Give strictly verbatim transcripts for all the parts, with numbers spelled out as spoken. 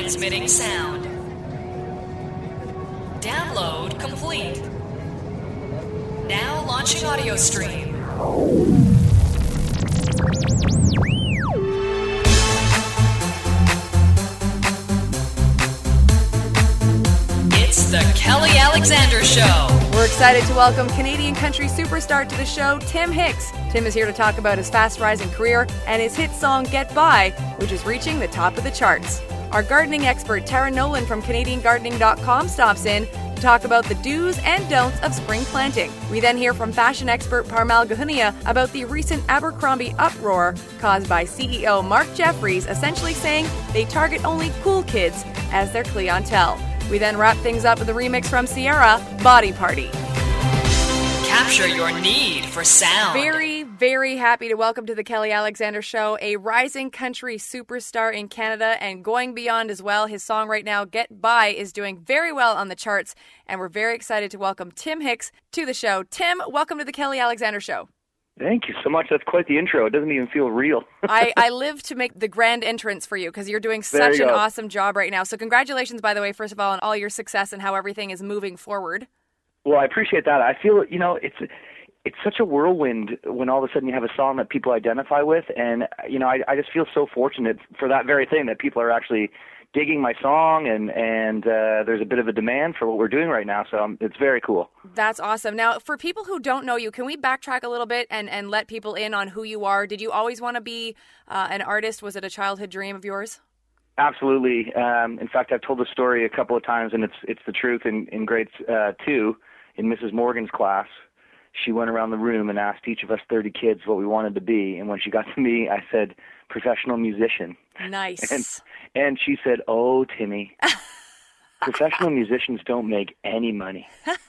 Transmitting sound. Download complete. Now launching audio stream. It's the Kelly Alexander Show. We're excited to welcome Canadian country superstar to the show, Tim Hicks. Tim is here to talk about his fast-rising career and his hit song Get By, which is reaching the top of the charts. Our gardening expert, Tara Nolan from Canadian Gardening dot com, stops in to talk about the do's and don'ts of spring planting. We then hear from fashion expert Parmal Gahunia about the recent Abercrombie uproar caused by C E O Mark Jeffries essentially saying they target only cool kids as their clientele. We then wrap things up with a remix from Sierra, Body Party. Capture your need for sound. Very, very happy to welcome to the Kelly Alexander Show a rising country superstar in Canada and going beyond as well. His song right now, Get By, is doing very well on the charts, and we're very excited to welcome Tim Hicks to the show. Tim, welcome to the Kelly Alexander Show. Thank you so much. That's quite the intro. It doesn't even feel real. I, I live to make the grand entrance for you because you're doing There such you an go. awesome job right now. So congratulations, by the way, first of all, on all your success and how everything is moving forward. Well, I appreciate that. I feel, you know, it's it's such a whirlwind when all of a sudden you have a song that people identify with. And, you know, I, I just feel so fortunate for that very thing, that people are actually digging my song, and, and uh, there's a bit of a demand for what we're doing right now. So um, it's very cool. That's awesome. Now, for people who don't know you, can we backtrack a little bit and, and let people in on who you are? Did you always want to be uh, an artist? Was it a childhood dream of yours? Absolutely. Um, in fact, I've told the story a couple of times, and it's it's the truth. In, in grade uh, two, in Missus Morgan's class, she went around the room and asked each of us thirty kids what we wanted to be. And when she got to me, I said, professional musician. Nice. And, and she said, oh, Timmy, professional musicians don't make any money.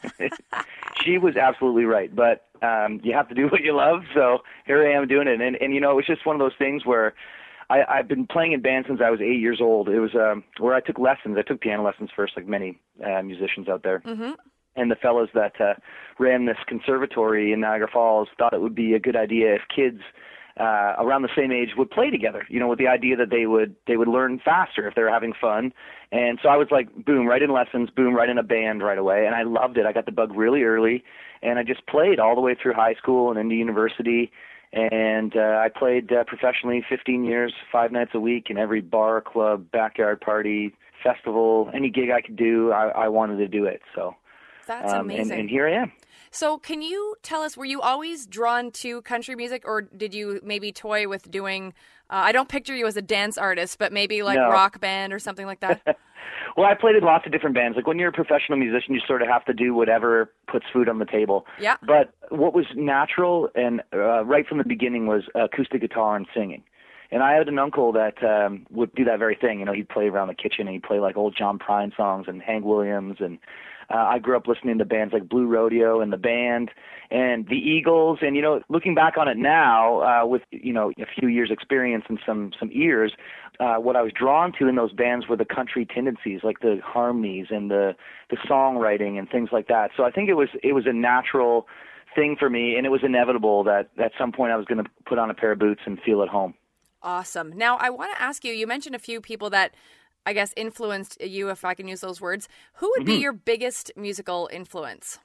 She was absolutely right. But um, you have to do what you love. So here I am doing it. And, and you know, it was just one of those things where I, I've been playing in bands since I was eight years old. It was um, where I took lessons. I took piano lessons first, like many uh, musicians out there. Mm-hmm. And the fellows that uh, ran this conservatory in Niagara Falls thought it would be a good idea if kids uh, around the same age would play together, you know, with the idea that they would they would learn faster if they were having fun. And so I was like, boom, right in lessons, boom, right in a band right away. And I loved it. I got the bug really early, and I just played all the way through high school and into university. And uh, I played uh, professionally fifteen years, five nights a week, in every bar, club, backyard party, festival, any gig I could do, I, I wanted to do it. So That's um, amazing. and, and here I am. So can you tell us, were you always drawn to country music, or did you maybe toy with doing, uh, I don't picture you as a dance artist, but maybe like No. rock band or something like that? Well, I played in lots of different bands. Like when you're a professional musician, you sort of have to do whatever puts food on the table. Yeah. But what was natural and uh, right from the beginning was acoustic guitar and singing. And I had an uncle that um, would do that very thing. You know, he'd play around the kitchen and he'd play like old John Prine songs and Hank Williams. And uh, I grew up listening to bands like Blue Rodeo and The Band and the Eagles. And, you know, looking back on it now uh, with, you know, a few years experience and some, some ears, uh, what I was drawn to in those bands were the country tendencies, like the harmonies and the, the songwriting and things like that. So I think it was, it was a natural thing for me, and it was inevitable that at some point I was going to put on a pair of boots and feel at home. Awesome. Now, I want to ask you, you mentioned a few people that, I guess, influenced you, if I can use those words. Who would Mm-hmm. be your biggest musical influence?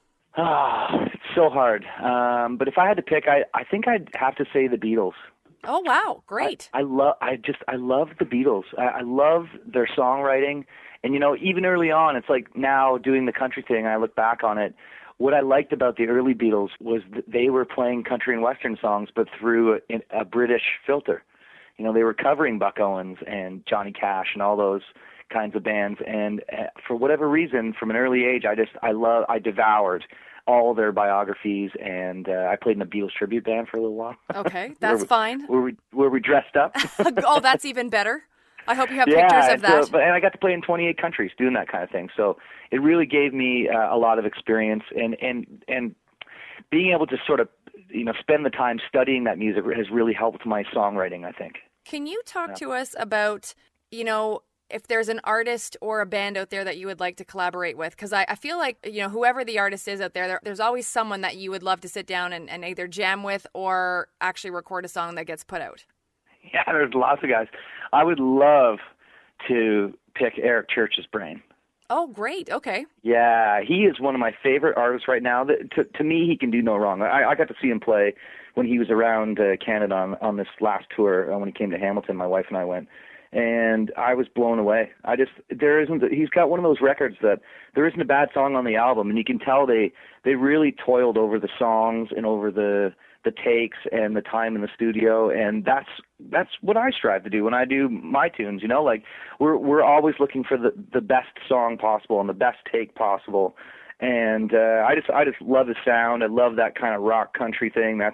Ah, it's so hard. Um, but if I had to pick, I, I think I'd have to say the Beatles. Oh, wow. Great. I, I love, I just, I love the Beatles. I, I love their songwriting. And, you know, even early on, it's like now doing the country thing, I look back on it. What I liked about the early Beatles was that they were playing country and Western songs, but through a, a British filter. You know, they were covering Buck Owens and Johnny Cash and all those kinds of bands. And uh, for whatever reason, from an early age, I just, I love, I devoured all their biographies. And uh, I played in a Beatles tribute band for a little while. Okay, that's where we, fine. Where we, where we dressed up. Oh, that's even better. I hope you have yeah, pictures of that. So, but, and I got to play in twenty-eight countries doing that kind of thing. So it really gave me uh, a lot of experience, and, and, and being able to sort of, you know, spend the time studying that music has really helped my songwriting, I think. Can you talk Yeah. to us about, you know, if there's an artist or a band out there that you would like to collaborate with? Because I, I feel like, you know, whoever the artist is out there, there, there's always someone that you would love to sit down and, and either jam with or actually record a song that gets put out. Yeah, there's lots of guys. I would love to pick Eric Church's brain. Oh, great. Okay. Yeah, he is one of my favorite artists right now. That, to, to me, he can do no wrong. I, I got to see him play when he was around uh, Canada on, on this last tour uh, when he came to Hamilton. My wife and I went, and I was blown away. I just there isn't. He's got one of those records that there isn't a bad song on the album, and you can tell they they really toiled over the songs and over the the takes and the time in the studio, and that's that's what I strive to do when I do my tunes. You know, like we're we're always looking for the the best song possible and the best take possible, and uh, I just I just love the sound. I love that kind of rock country thing. That's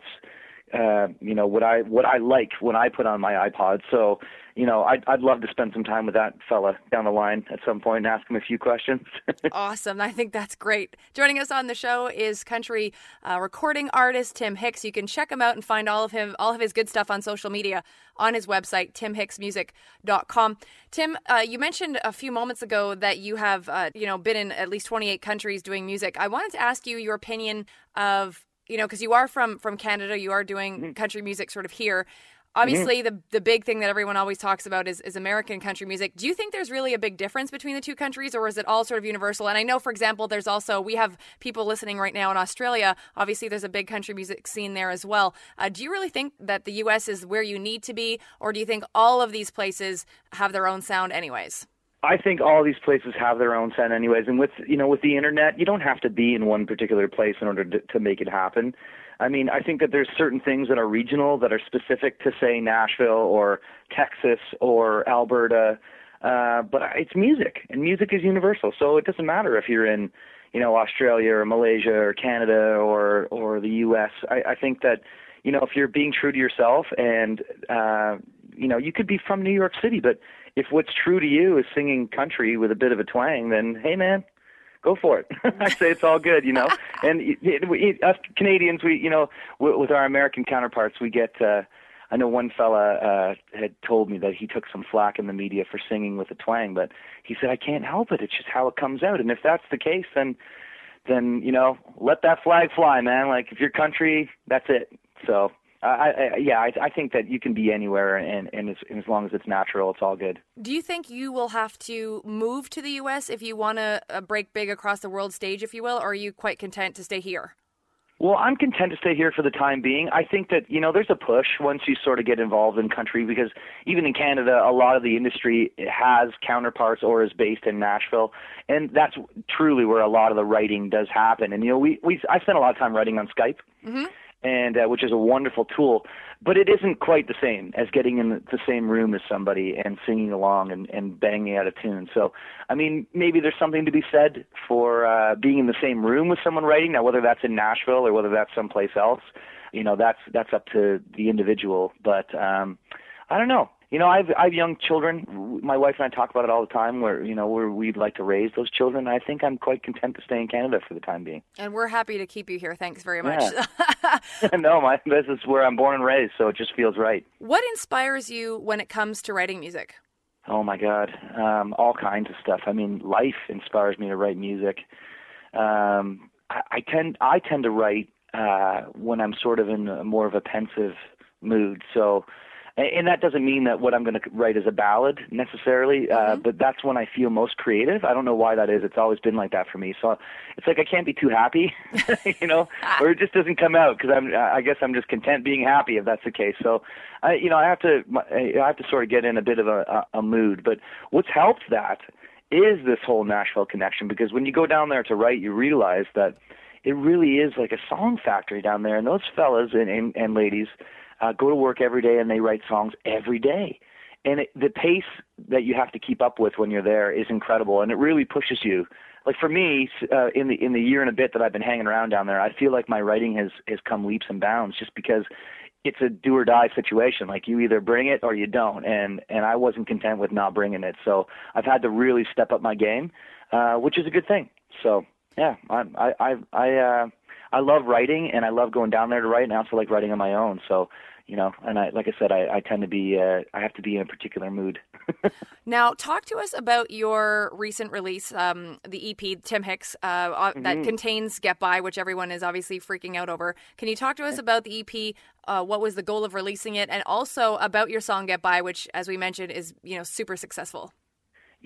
uh, you know what I what I like when I put on my iPod. So you know I'd I'd love to spend some time with that fella down the line at some point and ask him a few questions. Awesome. I think that's great. Joining us on the show is country uh, recording artist Tim Hicks. You can check him out and find all of him, all of his good stuff on social media on his website, tim hicks music dot com. Tim, uh, you mentioned a few moments ago that you have, uh, you know, been in at least twenty-eight countries doing music. I wanted to ask you your opinion of, you know, because you are from from Canada, you are doing mm-hmm. country music sort of here. Obviously, mm-hmm. the the big thing that everyone always talks about is, is American country music. Do you think there's really a big difference between the two countries, or is it all sort of universal? And I know, for example, there's also, we have people listening right now in Australia. Obviously, there's a big country music scene there as well. Uh, do you really think that the U S is where you need to be, or do you think all of these places have their own sound anyways? I think all these places have their own sound anyways. And with, you know, with the internet, you don't have to be in one particular place in order to, to make it happen. I mean, I think that there's certain things that are regional that are specific to, say, Nashville or Texas or Alberta. Uh, but it's music, and music is universal. So it doesn't matter if you're in, you know, Australia or Malaysia or Canada or, or the U S. I, I think that, you know, if you're being true to yourself and, uh, you know, you could be from New York City, but if what's true to you is singing country with a bit of a twang, then, hey, man, go for it. I say it's all good, you know. And it, it, we, us Canadians, we, you know, w- with our American counterparts, we get. Uh, I know one fella uh, had told me that he took some flack in the media for singing with a twang, but he said, I can't help it. It's just how it comes out. And if that's the case, then, then you know, let that flag fly, man. Like if you're country, that's it. So. Uh, I, I, yeah, I, I think that you can be anywhere, and, and, as, and as long as it's natural, it's all good. Do you think you will have to move to the U S if you want to uh, break big across the world stage, if you will, or are you quite content to stay here? Well, I'm content to stay here for the time being. I think that, you know, there's a push once you sort of get involved in country, because even in Canada, a lot of the industry has counterparts or is based in Nashville, and that's truly where a lot of the writing does happen. And, you know, we, we I spent a lot of time writing on Skype. Mm-hmm. And uh, which is a wonderful tool, but it isn't quite the same as getting in the same room as somebody and singing along and, and banging out a tune. So, I mean, maybe there's something to be said for uh, being in the same room with someone writing. Now, whether that's in Nashville or whether that's someplace else, you know, that's that's up to the individual. But um, I don't know. You know, I've I've young children. My wife and I talk about it all the time. Where you know, where we'd like to raise those children. I think I'm quite content to stay in Canada for the time being. And we're happy to keep you here. Thanks very much. Yeah. No, my this is where I'm born and raised, so it just feels right. What inspires you when it comes to writing music? Oh my God, um, all kinds of stuff. I mean, life inspires me to write music. Um, I, I tend I tend to write uh, when I'm sort of in a, more of a pensive mood. So. And that doesn't mean that what I'm going to write is a ballad necessarily, uh, mm-hmm. but that's when I feel most creative. I don't know why that is. It's always been like that for me. So it's like I can't be too happy, you know, or it just doesn't come out because I'm. I guess I'm just content being happy if that's the case. So, I, you know, I have to. I have to sort of get in a bit of a, a, a mood. But what's helped that is this whole Nashville connection, because when you go down there to write, you realize that it really is like a song factory down there, and those fellas and and, and ladies. Uh, go to work every day, and they write songs every day. And it, the pace that you have to keep up with when you're there is incredible, and it really pushes you. Like for me, uh, in the in the year and a bit that I've been hanging around down there, I feel like my writing has has come leaps and bounds, just because it's a do or die situation. Like you either bring it or you don't, and and I wasn't content with not bringing it, so I've had to really step up my game, uh, which is a good thing. So yeah, I I I. I uh, I love writing, and I love going down there to write, and I also like writing on my own. So, you know, and I, like I said, I, I tend to be, uh, I have to be in a particular mood. Now, talk to us about your recent release, um, the E P, Tim Hicks, uh, mm-hmm. that contains Get By, which everyone is obviously freaking out over. Can you talk to us about the E P? Uh, what was the goal of releasing it? And also about your song Get By, which, as we mentioned, is, you know, super successful.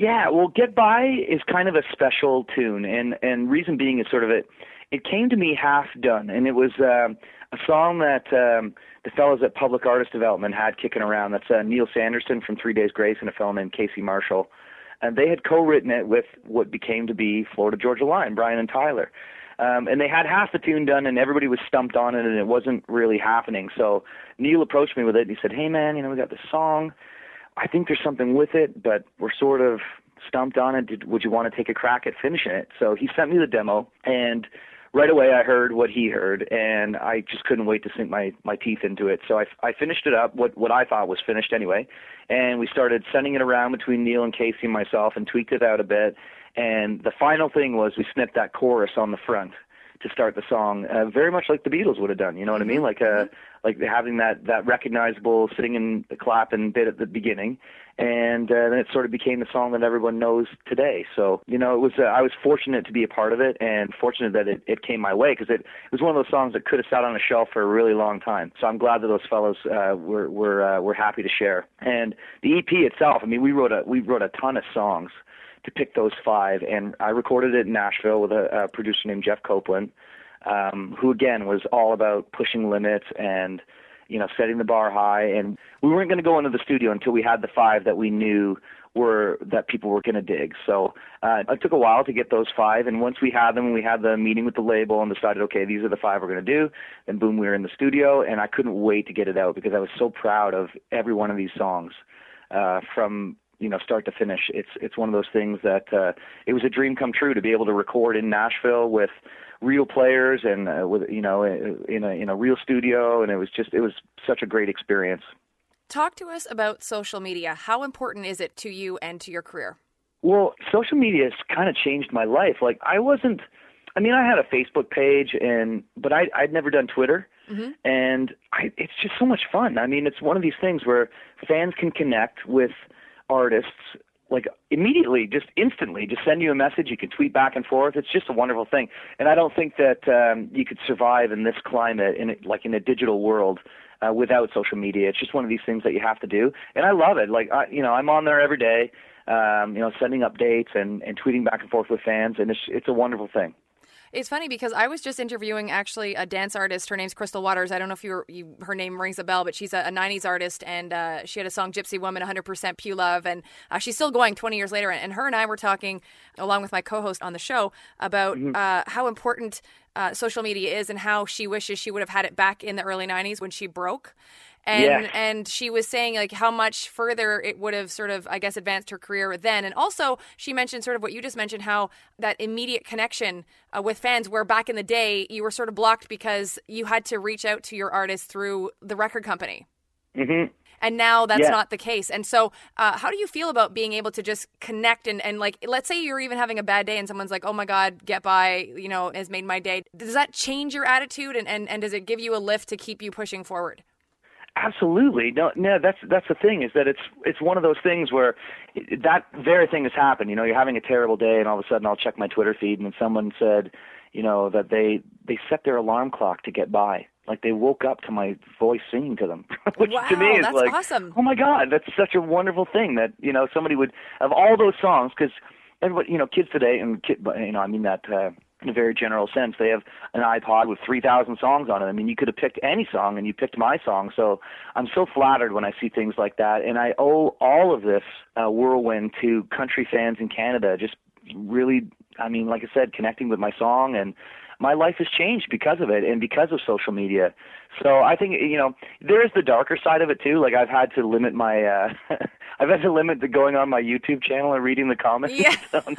Yeah, well, Get By is kind of a special tune, and and reason being is sort of it. It came to me half done, and it was um, a song that um, the fellows at Public Artist Development had kicking around. That's uh, Neil Sanderson from Three Days Grace and a fellow named Casey Marshall, and they had co-written it with what became to be Florida Georgia Line, Brian and Tyler. Um, and they had half the tune done, and everybody was stumped on it, and it wasn't really happening. So Neil approached me with it, and he said, "Hey, man, you know, we got this song. I think there's something with it, but we're sort of stumped on it. Did, would you want to take a crack at finishing it?" So he sent me the demo, and right away I heard what he heard, and I just couldn't wait to sink my, my teeth into it. So I, I finished it up, what, what I thought was finished anyway, and we started sending it around between Neil and Casey and myself and tweaked it out a bit. And the final thing was we snipped that chorus on the front to start the song, uh, very much like the Beatles would have done, you know what I mean? Like uh, like having that, that recognizable sitting and clapping bit at the beginning, and uh, then it sort of became the song that everyone knows today. So, you know, it was uh, I was fortunate to be a part of it, and fortunate that it, it came my way, because it, it was one of those songs that could have sat on a shelf for a really long time. So I'm glad that those fellows uh, were were uh, were happy to share. And the E P itself, I mean, we wrote a we wrote a ton of songs to pick those five, and I recorded it in Nashville with a, a producer named Jeff Copeland, um, who again was all about pushing limits and, you know, setting the bar high. And we weren't going to go into the studio until we had the five that we knew were that people were going to dig. So uh, it took a while to get those five, and once we had them, we had the meeting with the label and decided, okay, these are the five we're going to do. Then boom, we were in the studio, and I couldn't wait to get it out because I was so proud of every one of these songs uh, from you know, start to finish. It's it's one of those things that uh, it was a dream come true to be able to record in Nashville with real players and uh, with you know in a in a real studio, and it was just it was such a great experience. Talk to us about social media. How important is it to you and to your career? Well, social media has kind of changed my life. Like I wasn't, I mean, I had a Facebook page, and but I I'd never done Twitter. Mm-hmm. And I, it's just so much fun. I mean, it's one of these things where fans can connect with artists like immediately, just instantly, just send you a message. You can tweet back and forth. It's just a wonderful thing. And I don't think that um, you could survive in this climate, in it, like in a digital world, uh, without social media. It's just one of these things that you have to do. And I love it. Like, I, you know, I'm on there every day, um, you know, sending updates and, and tweeting back and forth with fans. And it's, it's a wonderful thing. It's funny because I was just interviewing actually a dance artist. Her name's Crystal Waters. I don't know if you, were, you her name rings a bell, but she's a, a nineties artist, and uh, she had a song Gypsy Woman, one hundred percent Pew Love, and uh, she's still going twenty years later. And her and I were talking, along with my co-host on the show, about mm-hmm. uh, how important uh, social media is and how she wishes she would have had it back in the early nineties when she broke. And yes. and she was saying like how much further it would have sort of, I guess, advanced her career then. And also she mentioned sort of what you just mentioned, how that immediate connection uh, with fans, where back in the day you were sort of blocked because you had to reach out to your artist through the record company. Mm-hmm. And now that's yeah. not the case. And so uh, how do you feel about being able to just connect and, and like, let's say you're even having a bad day and someone's like, oh my God, Get By, you know, has made my day. Does that change your attitude and, and, and does it give you a lift to keep you pushing forward? Absolutely. No, no, that's that's the thing, is that it's it's one of those things where that very thing has happened. You know, you're having a terrible day, and all of a sudden I'll check my Twitter feed, and someone said, you know, that they they set their alarm clock to get by. Like they woke up to my voice singing to them, which wow, to me is that's like, awesome. Oh my God, that's such a wonderful thing that, you know, somebody would, of all those songs, because everybody, you know, kids today, and kid, you know, I mean that uh, in a very general sense, they have an iPod with three thousand songs on it. I mean, you could have picked any song, and you picked my song. So I'm so flattered when I see things like that. And I owe all of this uh, whirlwind to country fans in Canada. Just really, I mean, like I said, connecting with my song, and my life has changed because of it and because of social media. So I think, you know, there is the darker side of it too. Like I've had to limit my, uh, I've had to limit the going on my YouTube channel and reading the comments. Yeah.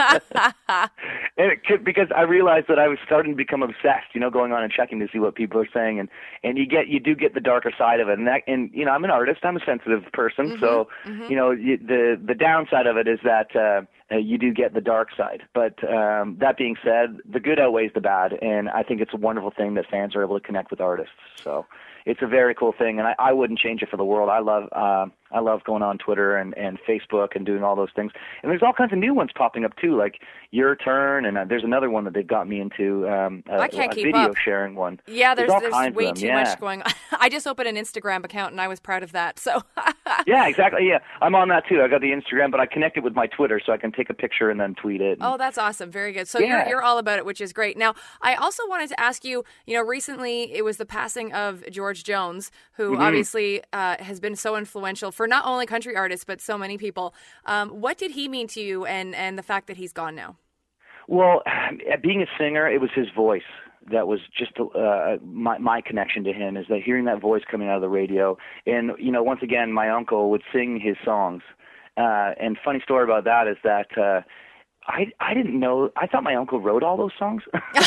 And it could, because I realized that I was starting to become obsessed, you know, going on and checking to see what people are saying. And, and you get, you do get the darker side of it. And that, and, you know, I'm an artist, I'm a sensitive person. Mm-hmm, so, mm-hmm. you know, you, the, the downside of it is that, uh, uh, you do get the dark side. But, um, that being said, the good outweighs the bad. And I think it's a wonderful thing that fans are able to connect with artists. So it's a very cool thing, and I, I wouldn't change it for the world. I love uh, I love going on Twitter and, and Facebook and doing all those things. And there's all kinds of new ones popping up too, like Your Turn, and uh, there's another one that they've got me into. Um, a, I can't a keep video up. sharing one. Yeah, there's, there's, there's, there's way too yeah. much going on. I just opened an Instagram account and I was proud of that. So yeah, exactly. Yeah, I'm on that too. I got the Instagram, but I connected with my Twitter so I can take a picture and then tweet it. Oh, that's awesome. Very good. So yeah. you're you're all about it, which is great. Now, I also wanted to ask you, you know, recently it was the passing of George Jones, who mm-hmm. obviously uh, has been so influential for not only country artists, but so many people. Um, what did he mean to you, and, and the fact that he's gone now? Well, being a singer, it was his voice that was just uh, my, my connection to him, is that hearing that voice coming out of the radio. And, you know, once again, my uncle would sing his songs. Uh, and funny story about that is that uh, I I didn't know, I thought my uncle wrote all those songs.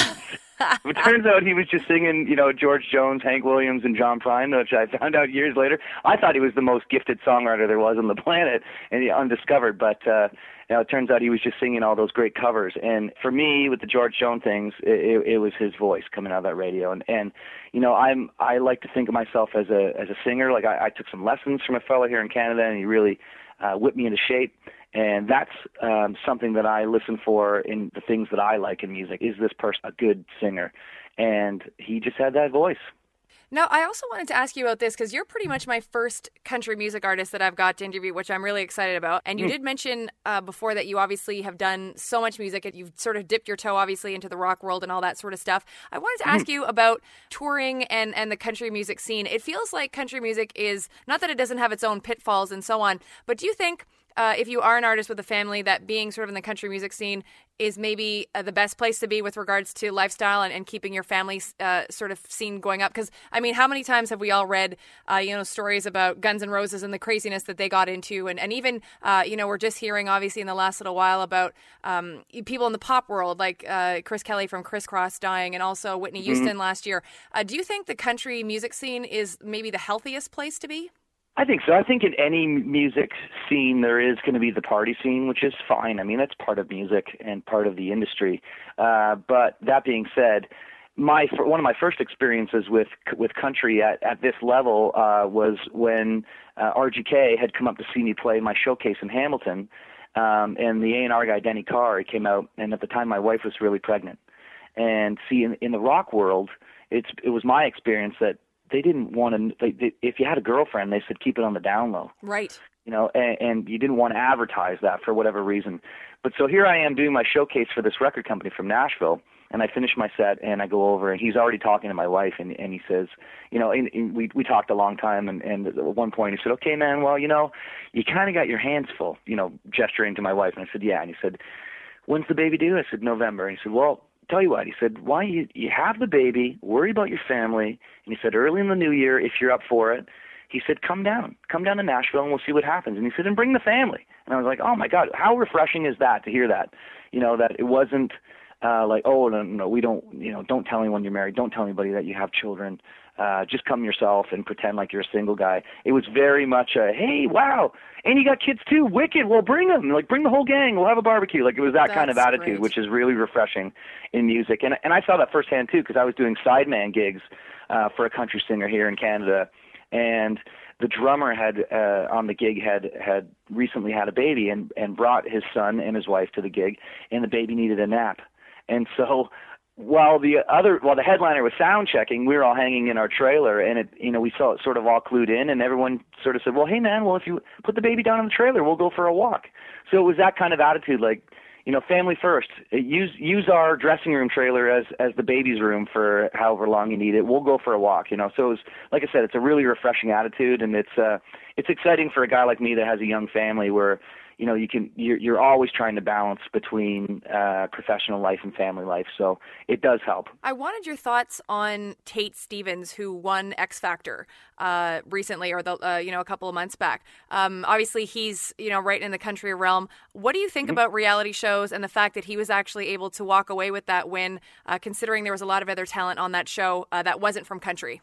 It turns out he was just singing, you know, George Jones, Hank Williams, and John Prine, which I found out years later. I thought he was the most gifted songwriter there was on the planet, and he, undiscovered. But uh, you know, it turns out he was just singing all those great covers. And for me, with the George Jones things, it, it, it was his voice coming out of that radio. And and you know, I'm I like to think of myself as a as a singer. Like I, I took some lessons from a fellow here in Canada, and he really uh, whipped me into shape. And that's um, something that I listen for in the things that I like in music. Is this person a good singer? And he just had that voice. Now, I also wanted to ask you about this because you're pretty much my first country music artist that I've got to interview, which I'm really excited about. And you mm. did mention uh, before that you obviously have done so much music. You've sort of dipped your toe, obviously, into the rock world and all that sort of stuff. I wanted to ask mm. you about touring and, and the country music scene. It feels like country music is, not that it doesn't have its own pitfalls and so on, but do you think Uh, if you are an artist with a family, that being sort of in the country music scene is maybe uh, the best place to be with regards to lifestyle and, and keeping your family uh, sort of scene going up? Because, I mean, how many times have we all read, uh, you know, stories about Guns N' Roses and the craziness that they got into? And, and even, uh, you know, we're just hearing, obviously, in the last little while about um, people in the pop world, like uh, Chris Kelly from Criss Cross dying, and also Whitney Houston mm-hmm. last year. Uh, do you think the country music scene is maybe the healthiest place to be? I think so. I think in any music scene there is going to be the party scene, which is fine. I mean, that's part of music and part of the industry. Uh, but that being said, my one of my first experiences with with country at, at this level uh, was when uh, R G K had come up to see me play my showcase in Hamilton, um, and the A and R guy, Denny Carr, he came out, and at the time my wife was really pregnant. And see, in, in the rock world, it's it was my experience that they didn't want to, they, they, if you had a girlfriend, they said keep it on the down low. Right. You know, and, and you didn't want to advertise that for whatever reason. But so here I am doing my showcase for this record company from Nashville, and I finish my set, and I go over, and he's already talking to my wife, and, and he says, you know, and, and we we talked a long time, and, and at one point he said, okay, man, well, you know, you kind of got your hands full, you know, gesturing to my wife. And I said, yeah. And he said, when's the baby due? I said, November. And he said, well, tell you what, he said, why you you have the baby, worry about your family, and he said, early in the new year, if you're up for it, he said, come down, come down to Nashville and we'll see what happens. And he said, and bring the family. And I was like, oh my God, how refreshing is that to hear that? You know, that it wasn't uh, like, oh, no, no, we don't, you know, don't tell anyone you're married, don't tell anybody that you have children. Uh, just come yourself and pretend like you're a single guy. It was very much a, hey, wow, and you got kids too, wicked, well, bring them, like, bring the whole gang, we'll have a barbecue. Like, it was that That's kind of attitude, great. which is really refreshing in music. And and I saw that firsthand, too, because I was doing sideman gigs uh, for a country singer here in Canada, and the drummer had, uh, on the gig, had had recently had a baby and, and brought his son and his wife to the gig, and the baby needed a nap. And so while the other, while the headliner was sound checking, we were all hanging in our trailer, and it, you know, we saw it sort of all clued in, and everyone sort of said, well, hey man, well, if you put the baby down in the trailer, we'll go for a walk. So it was that kind of attitude, like, you know, family first. Use use our dressing room trailer as as the baby's room for however long you need it. We'll go for a walk, you know. So it was, like I said, it's a really refreshing attitude, and it's uh it's exciting for a guy like me that has a young family where, you know, you can, you're, you're always trying to balance between uh, professional life and family life. So it does help. I wanted your thoughts on Tate Stevens, who won X Factor uh, recently, or the, uh, you know, a couple of months back. Um, obviously, he's, you know, right in the country realm. What do you think mm-hmm. about reality shows and the fact that he was actually able to walk away with that win, uh, considering there was a lot of other talent on that show uh, that wasn't from country?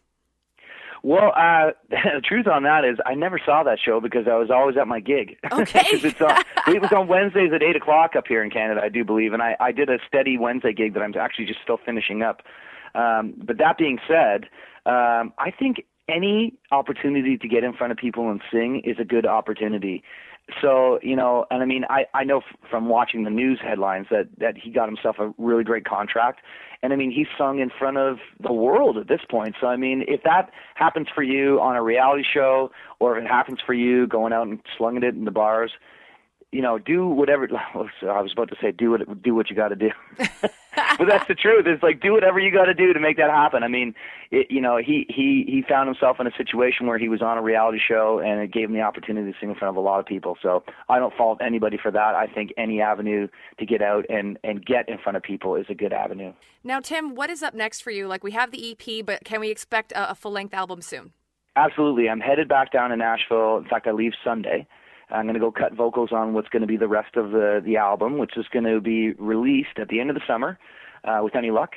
Well, uh, the truth on that is I never saw that show because I was always at my gig. Okay. it's on, it was on Wednesdays at eight o'clock up here in Canada, I do believe, and I, I did a steady Wednesday gig that I'm actually just still finishing up. Um, but that being said, um, I think any opportunity to get in front of people and sing is a good opportunity. So, you know, and I mean, I, I know f- from watching the news headlines that, that he got himself a really great contract. And I mean, he's sung in front of the world at this point. So, I mean, if that happens for you on a reality show, or if it happens for you going out and slunging it in the bars, you know, do whatever. I was about to say, do what, do what you got to do. But that's the truth. It's like, do whatever you got to do to make that happen. I mean, it, you know, he, he, he found himself in a situation where he was on a reality show, and it gave him the opportunity to sing in front of a lot of people. So I don't fault anybody for that. I think any avenue to get out and, and get in front of people is a good avenue. Now, Tim, what is up next for you? Like, we have the E P, but can we expect a, a full-length album soon? Absolutely. I'm headed back down to Nashville. In fact, I leave Sunday. I'm going to go cut vocals on what's going to be the rest of the, the album, which is going to be released at the end of the summer, uh, with any luck.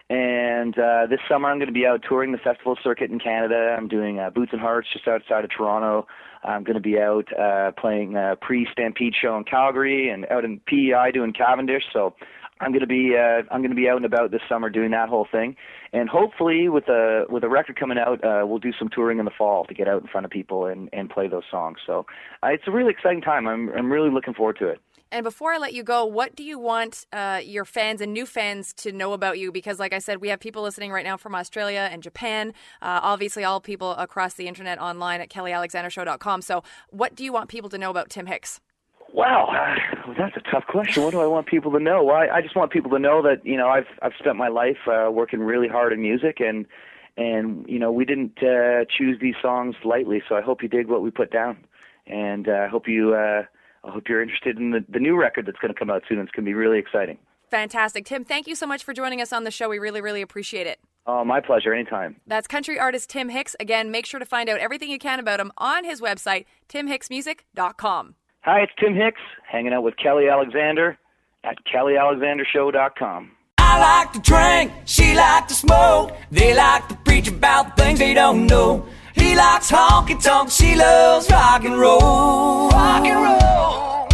And uh, this summer I'm going to be out touring the festival circuit in Canada. I'm doing uh, Boots and Hearts just outside of Toronto. I'm going to be out uh, playing a pre-Stampede show in Calgary, and out in P E I doing Cavendish. So I'm going to be uh, I'm going to be out and about this summer doing that whole thing. And hopefully with a with a record coming out, uh, we'll do some touring in the fall to get out in front of people and, and play those songs. So uh, it's a really exciting time. I'm I'm really looking forward to it. And before I let you go, what do you want uh, your fans and new fans to know about you? Because like I said, we have people listening right now from Australia and Japan, uh, obviously all people across the internet online at kelly alexander show dot com. So what do you want people to know about Tim Hicks? Wow, uh, that's a tough question. What do I want people to know? Well, I, I just want people to know that, you know, I've I've spent my life uh, working really hard in music, and and you know, we didn't uh, choose these songs lightly. So I hope you dig what we put down, and I uh, hope you uh, I hope you're interested in the, the new record that's going to come out soon. It's going to be really exciting. Fantastic, Tim. Thank you so much for joining us on the show. We really, really appreciate it. Oh, my pleasure. Anytime. That's country artist Tim Hicks. Again, make sure to find out everything you can about him on his website, tim hicks music dot com. Hi, it's Tim Hicks, hanging out with Kelly Alexander at kelly alexander show dot com. I like to drink, she like to smoke. They like to preach about things they don't know. He likes honky-tonk, she loves rock and roll. Rock and roll.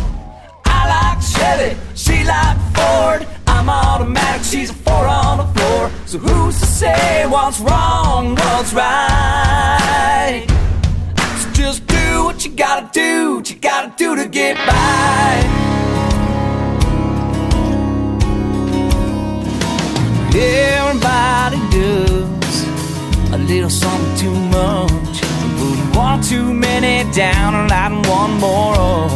I like Chevy, she like Ford. I'm automatic, she's a four on the floor. So who's to say what's wrong, what's right? So just do what you gotta do, what you gotta do to get by. Everybody does a little something too much, putting one too many down and lighting one more up.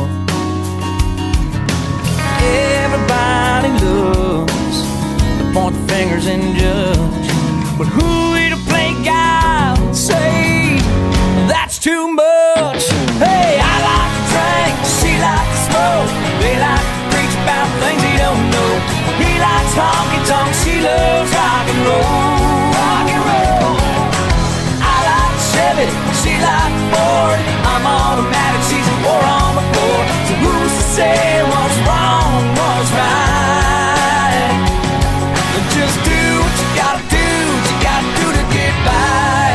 Everybody loves to point the fingers and judge, but who are we to play God and say that's too much? Hey, I like to drink, she like to smoke. They like to preach about things they don't know. He likes honky-tonk, she loves rock and roll. Rock and roll. I like Chevy, she likes Ford. I'm automatic, she's a four on the floor. So who's to say what's wrong, what's right? Just do what you gotta do, what you gotta do to get by.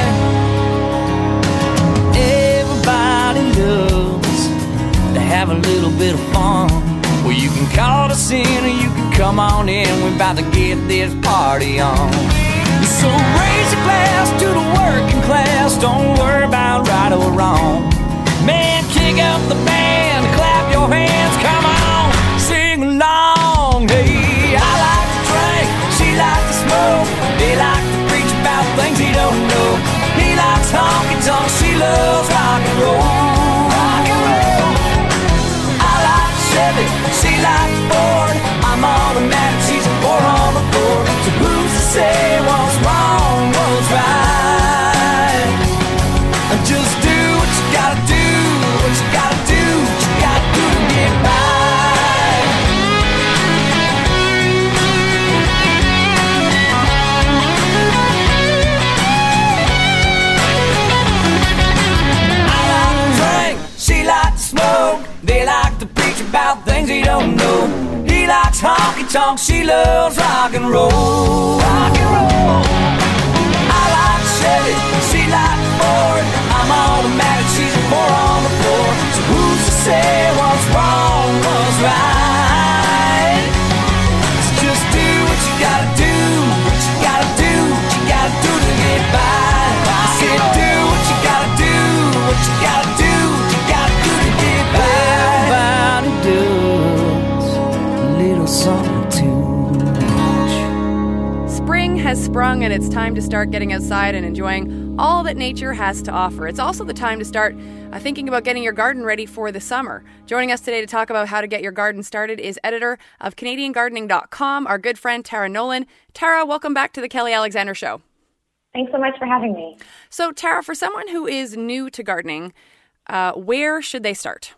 Everybody loves to have a little bit of fun. Well, you can call us in or you can come on in. We're about to get this party on. So raise your glass to the working class. Don't worry about right or wrong. Man, kick up the band, clap your hands. Come on, sing along. Hey, I like to drink, she likes to smoke. They like to preach about things he don't know. He likes honky-tonk, she loves rock and roll. Rock and roll. I like Chevy, she likes Ford. I'm automatic, she's a four on the floor. So who's to say what's wrong, what's right? Just do what you gotta do, what you gotta do, what you gotta do to get by. I like to drink, she likes to smoke. They like to preach about things they don't know. He likes honky-tonk, she loves rock and roll. Rock and roll. I like Chevy, she likes Ford. I'm automatic, she's a four on the floor. So who's to say what's wrong, what's right? So just do what you gotta do, what you gotta do, what you gotta do to get by. I said do what what you gotta do, what you gotta do to get by. Everybody does a little something too much. Spring has sprung and it's time to start getting outside and enjoying all that nature has to offer. It's also the time to start uh, thinking about getting your garden ready for the summer. Joining us today to talk about how to get your garden started is editor of Canadian Gardening dot com, our good friend Tara Nolan. Tara, welcome back to the Kelly Alexander Show. Thanks so much for having me. So, Tara, for someone who is new to gardening, uh, where should they start?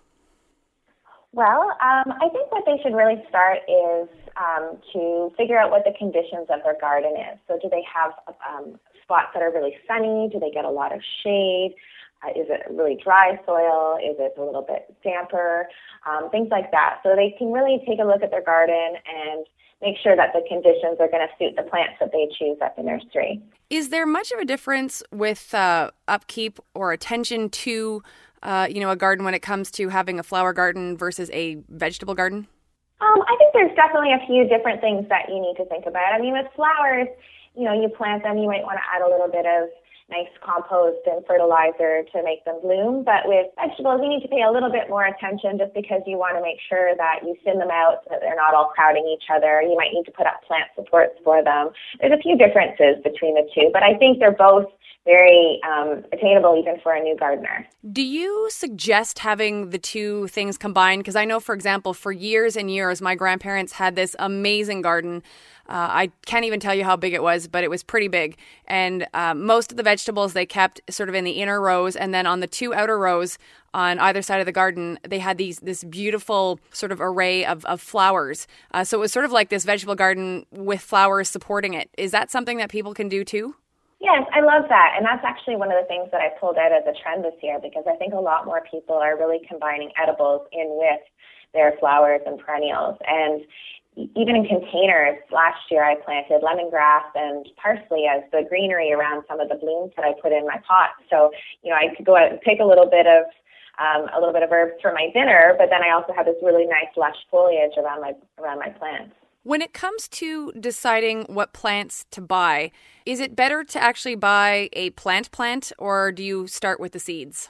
Well, um, I think what they should really start is um, to figure out what the conditions of their garden is. So do they have um, spots that are really sunny? Do they get a lot of shade? Uh, is it really dry soil? Is it a little bit damper? Um, things like that. So they can really take a look at their garden and make sure that the conditions are going to suit the plants that they choose at the nursery. Is there much of a difference with uh, upkeep or attention to, uh, you know, a garden when it comes to having a flower garden versus a vegetable garden? Um, I think there's definitely a few different things that you need to think about. I mean, with flowers, you know, you plant them, you might want to add a little bit of nice compost and fertilizer to make them bloom. But with vegetables, you need to pay a little bit more attention just because you want to make sure that you thin them out so that they're not all crowding each other. You might need to put up plant supports for them. There's a few differences between the two, but I think they're both very um, attainable even for a new gardener. Do you suggest having the two things combined? Because I know, for example, for years and years, my grandparents had this amazing garden. Uh, I can't even tell you how big it was, but it was pretty big. And uh, most of the vegetables they kept sort of in the inner rows, and then on the two outer rows on either side of the garden, they had these this beautiful sort of array of, of flowers. Uh, so it was sort of like this vegetable garden with flowers supporting it. Is that something that people can do too? Yes, I love that. And that's actually one of the things that I pulled out as a trend this year because I think a lot more people are really combining edibles in with their flowers and perennials. And even in containers, last year I planted lemongrass and parsley as the greenery around some of the blooms that I put in my pot. So, you know, I could go out and pick a little bit of um, a little bit of herbs for my dinner, but then I also have this really nice lush foliage around my around my plants. When it comes to deciding what plants to buy, is it better to actually buy a plant plant, or do you start with the seeds?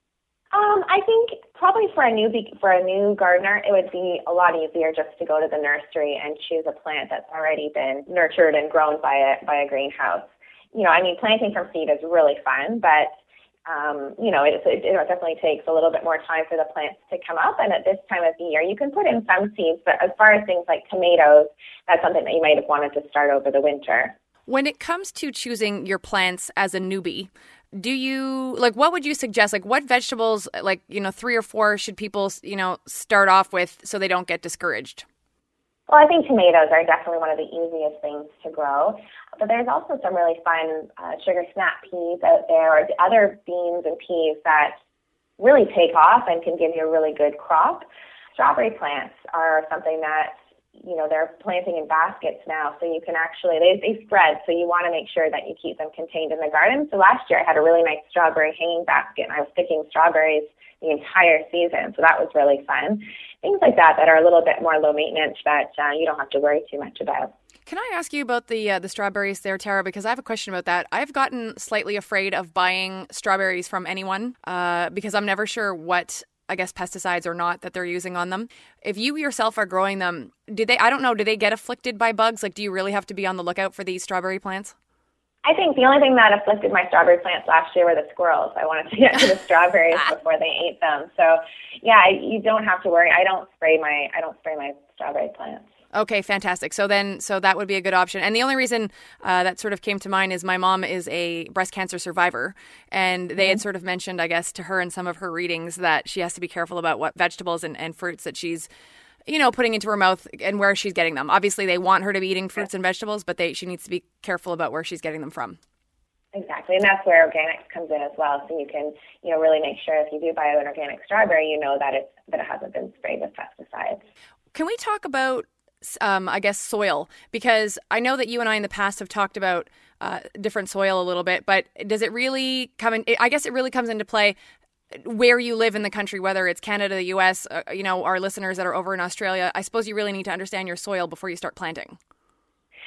Um, I think probably for a new for a new gardener, it would be a lot easier just to go to the nursery and choose a plant that's already been nurtured and grown by a by a greenhouse. You know, I mean, planting from seed is really fun, but Um, you know, it, it, it definitely takes a little bit more time for the plants to come up. And at this time of the year, you can put in some seeds. But as far as things like tomatoes, that's something that you might have wanted to start over the winter. When it comes to choosing your plants as a newbie, do you, like, what would you suggest? Like, what vegetables, like, you know, three or four should people, you know, start off with so they don't get discouraged? Well, I think tomatoes are definitely one of the easiest things to grow. But there's also some really fun uh, sugar snap peas out there or other beans and peas that really take off and can give you a really good crop. Strawberry plants are something that, you know, they're planting in baskets now, so you can actually, they, they spread, so you want to make sure that you keep them contained in the garden. So last year I had a really nice strawberry hanging basket, and I was picking strawberries the entire season, so that was really fun. Things like that that are a little bit more low maintenance that uh, you don't have to worry too much about. Can I ask you about the uh, the strawberries there, Tara? Because I have a question about that. I've gotten slightly afraid of buying strawberries from anyone uh, because I'm never sure what, I guess, pesticides or not that they're using on them. If you yourself are growing them, do they, I don't know, do they get afflicted by bugs? Like, do you really have to be on the lookout for these strawberry plants? I think the only thing that afflicted my strawberry plants last year were the squirrels. I wanted to get to the strawberries before they ate them. So, yeah, you don't have to worry. I don't spray my I don't spray my strawberry plants. Okay, fantastic. So then, so that would be a good option. And the only reason uh, that sort of came to mind is my mom is a breast cancer survivor, and they mm-hmm. had sort of mentioned, I guess, to her in some of her readings that she has to be careful about what vegetables and, and fruits that she's, you know, putting into her mouth and where she's getting them. Obviously, they want her to be eating fruits and vegetables, but they she needs to be careful about where she's getting them from. Exactly, and that's where organics comes in as well. So you can, you know, really make sure if you do buy an organic strawberry, you know that it's that it hasn't been sprayed with pesticides. Can we talk about Um, I guess, soil, because I know that you and I in the past have talked about uh, different soil a little bit, but does it really come in, I guess it really comes into play where you live in the country, whether it's Canada, the U S, uh, you know, our listeners that are over in Australia. I suppose you really need to understand your soil before you start planting.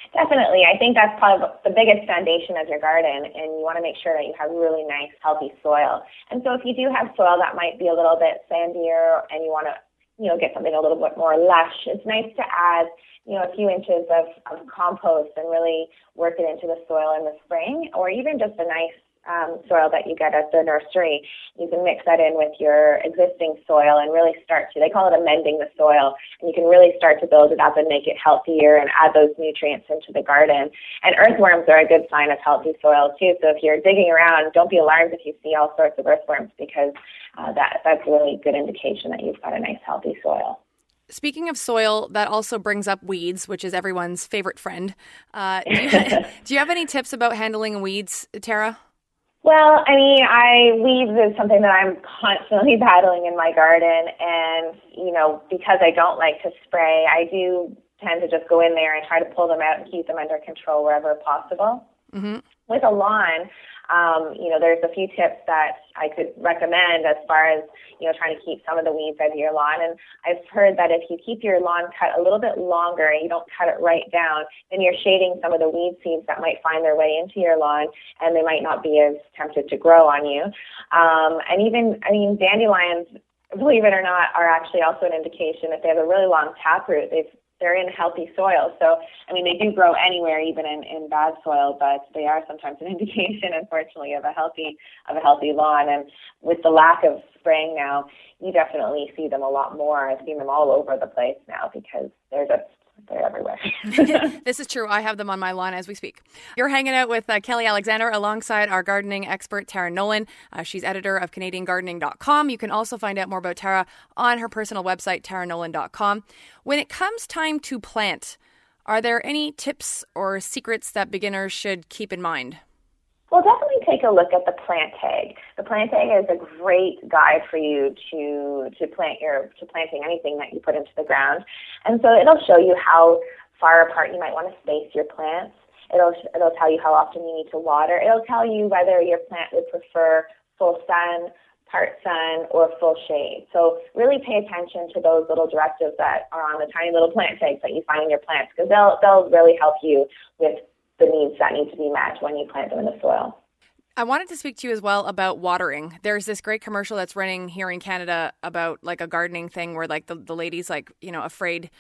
Definitely. I think that's probably the biggest foundation of your garden, and you want to make sure that you have really nice, healthy soil. And so if you do have soil that might be a little bit sandier and you want to, you know, get something a little bit more lush, it's nice to add, you know, a few inches of, of compost and really work it into the soil in the spring, or even just a nice Um, soil that you get at the nursery. You can mix that in with your existing soil and really start to, they call it amending the soil, and you can really start to build it up and make it healthier and add those nutrients into the garden. And earthworms are a good sign of healthy soil too, so if you're digging around, don't be alarmed if you see all sorts of earthworms, because uh, that that's a really good indication that you've got a nice healthy soil. Speaking of soil, that also brings up weeds, which is everyone's favorite friend. Uh, do, you, do you have any tips about handling weeds, Tara? Well, I mean, I weeds is something that I'm constantly battling in my garden, and, you know, because I don't like to spray, I do tend to just go in there and try to pull them out and keep them under control wherever possible. Mm-hmm. With a lawn, um, you know, there's a few tips that I could recommend as far as, you know, trying to keep some of the weeds out of your lawn. And I've heard that if you keep your lawn cut a little bit longer and you don't cut it right down, then you're shading some of the weed seeds that might find their way into your lawn, and they might not be as tempted to grow on you. Um, and even, I mean, dandelions, believe it or not, are actually also an indication. If they have a really long taproot, they've they're in healthy soil. So, I mean, they do grow anywhere, even in, in bad soil, but they are sometimes an indication, unfortunately, of a healthy of a healthy lawn. And with the lack of spraying now, you definitely see them a lot more. I've seen them all over the place now because they're just they're everywhere. This is true. I have them on my lawn as we speak. You're hanging out with uh, Kelly Alexander alongside our gardening expert, Tara Nolan. Uh, she's editor of Canadian Gardening dot com. You can also find out more about Tara on her personal website, Tara Nolan dot com. When it comes time to plant, are there any tips or secrets that beginners should keep in mind? Well, definitely take a look at the plant tag. The plant tag is a great guide for you to to plant your to planting anything that you put into the ground, and so it'll show you how far apart you might want to space your plants. It'll it'll tell you how often you need to water. It'll tell you whether your plant would prefer full sun, part sun, or full shade. So really pay attention to those little directives that are on the tiny little plant tags that you find in your plants, because they'll they'll really help you with the needs that need to be met when you plant them in the soil. I wanted to speak to you as well about watering. There's this great commercial that's running here in Canada about like a gardening thing where like the, the lady's like, you know, afraid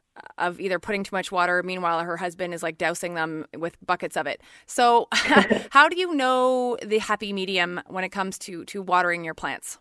of either putting too much water. Meanwhile, her husband is like dousing them with buckets of it. So how do you know the happy medium when it comes to, to watering your plants?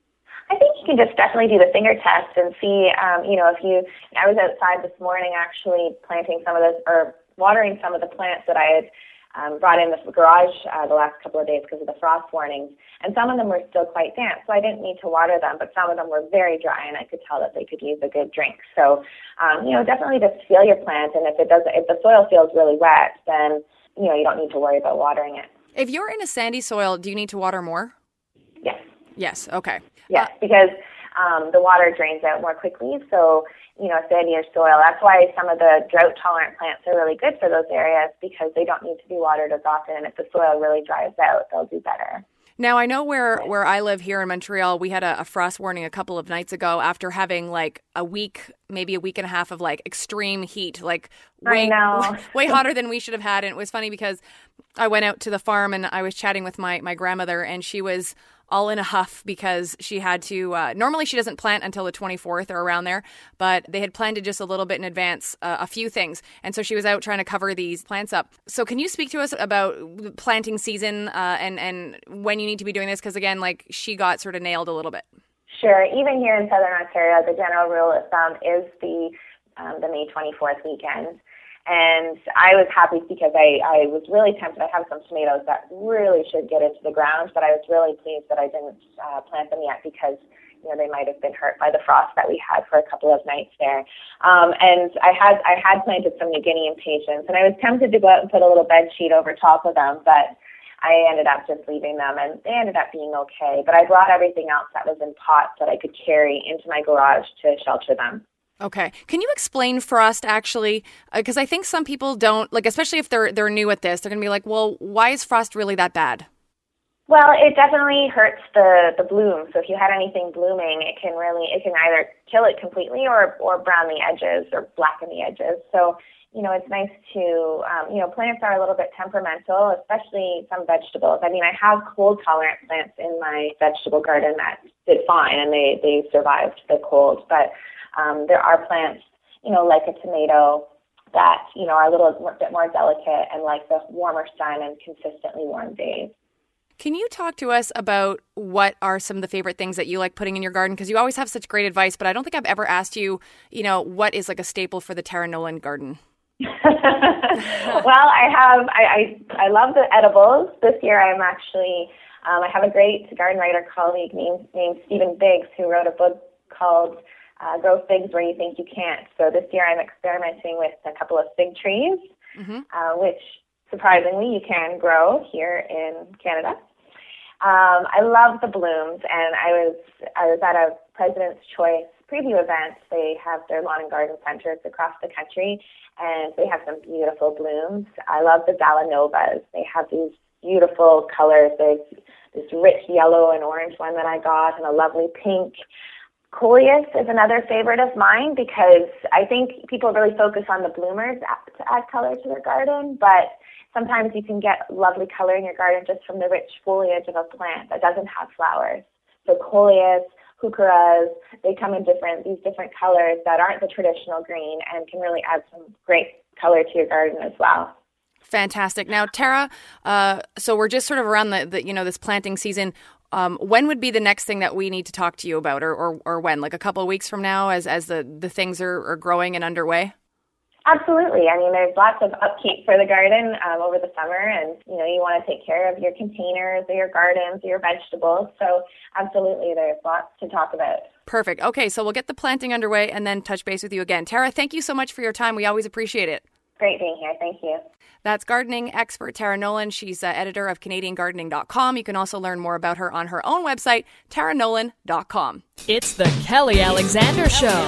I think you can just definitely do the finger test and see, um, you know, if you, I was outside this morning actually planting some of this, or watering some of the plants that I had um, brought in the garage uh, the last couple of days because of the frost warnings. And some of them were still quite damp, so I didn't need to water them, but some of them were very dry, and I could tell that they could use a good drink. So, um, you know, definitely just feel your plant, and if it does, if the soil feels really wet, then, you know, you don't need to worry about watering it. If you're in a sandy soil, do you need to water more? Yes. Yes, okay. Yes, uh, because um, the water drains out more quickly, so, you know, sandier soil. That's why some of the drought-tolerant plants are really good for those areas, because they don't need to be watered as often, and if the soil really dries out, they'll do better. Now, I know where, where I live here in Montreal, we had a, a frost warning a couple of nights ago after having like a week, maybe a week and a half of like extreme heat, like way, way, way hotter than we should have had. And it was funny because I went out to the farm and I was chatting with my, my grandmother, and she was all in a huff because she had to, uh, normally she doesn't plant until the twenty-fourth or around there, but they had planned it just a little bit in advance, uh, a few things. And so she was out trying to cover these plants up. So can you speak to us about planting season uh, and, and when you need to be doing this? Because again, like she got sort of nailed a little bit. Sure. Even here in Southern Ontario, the general rule of thumb is the, um, the May twenty-fourth weekend. And I was happy because I, I was really tempted. I have some tomatoes that really should get into the ground, but I was really pleased that I didn't uh, plant them yet because, you know, they might have been hurt by the frost that we had for a couple of nights there. Um, and I had I had planted some New Guinea impatiens, and I was tempted to go out and put a little bed sheet over top of them, but I ended up just leaving them, and they ended up being okay. But I brought everything else that was in pots that I could carry into my garage to shelter them. Okay. Can you explain frost actually? Because uh, I think some people don't, like, especially if they're they're new at this, they're going to be like, well, why is frost really that bad? Well, it definitely hurts the, the bloom. So if you had anything blooming, it can really, it can either kill it completely or, or brown the edges or blacken the edges. So, you know, it's nice to, um, you know, plants are a little bit temperamental, especially some vegetables. I mean, I have cold-tolerant plants in my vegetable garden that did fine, and they, they survived the cold. But um, there are plants, you know, like a tomato that, you know, are a little bit more delicate and like the warmer sun and consistently warm days. Can you talk to us about what are some of the favorite things that you like putting in your garden? Because you always have such great advice, but I don't think I've ever asked you, you know, what is like a staple for the Tara Nolan garden? Well, I have, I, I, I love the edibles. This year I'm actually, um, I have a great garden writer colleague named, named Stephen Biggs who wrote a book called uh, Grow Figs Where You Think You Can't. So this year I'm experimenting with a couple of fig trees, mm-hmm. uh, which surprisingly you can grow here in Canada. Um, I love the blooms, and I was I was at a President's Choice preview event. They have their lawn and garden centers across the country, and they have some beautiful blooms. I love the Dalanovas. They have these beautiful colors. There's this rich yellow and orange one that I got, and a lovely pink. Coleus is another favorite of mine because I think people really focus on the bloomers to add color to their garden, but sometimes you can get lovely color in your garden just from the rich foliage of a plant that doesn't have flowers. So Coleus, heucheras, they come in different these different colors that aren't the traditional green and can really add some great color to your garden as well. Fantastic. Now, Tara, uh, so we're just sort of around the, the you know this planting season. Um, when would be the next thing that we need to talk to you about, or or, or when? Like a couple of weeks from now, as as the, the things are, are growing and underway? Absolutely. I mean, there's lots of upkeep for the garden um, over the summer, and, you know, you want to take care of your containers or your gardens or your vegetables. So absolutely, there's lots to talk about. Perfect. Okay, so we'll get the planting underway and then touch base with you again. Tara, thank you so much for your time. We always appreciate it. Great being here. Thank you. That's gardening expert Tara Nolan. She's uh, editor of Canadian Gardening dot com. You can also learn more about her on her own website, Tara Nolan dot com. It's the Kelly Alexander Show.